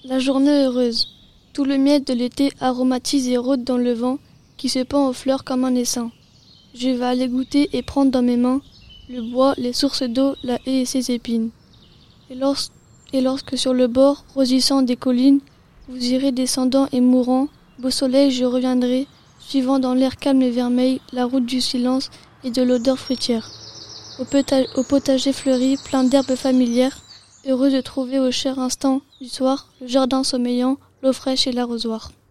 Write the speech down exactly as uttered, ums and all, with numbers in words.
La journée heureuse. Tout le miel de l'été aromatise et rôde dans le vent qui se pend aux fleurs comme un essaim. Je vais aller goûter et prendre dans mes mains le bois, les sources d'eau, la haie et ses épines. Et, lors, et lorsque sur le bord, rosissant des collines, vous irez descendant et mourant, beau soleil, je reviendrai, suivant dans l'air calme et vermeil la route du silence et de l'odeur fruitière. Au, pota- au potager fleuri, plein d'herbes familières, heureux de trouver au cher instant du soir le jardin sommeillant, l'eau fraîche et l'arrosoir.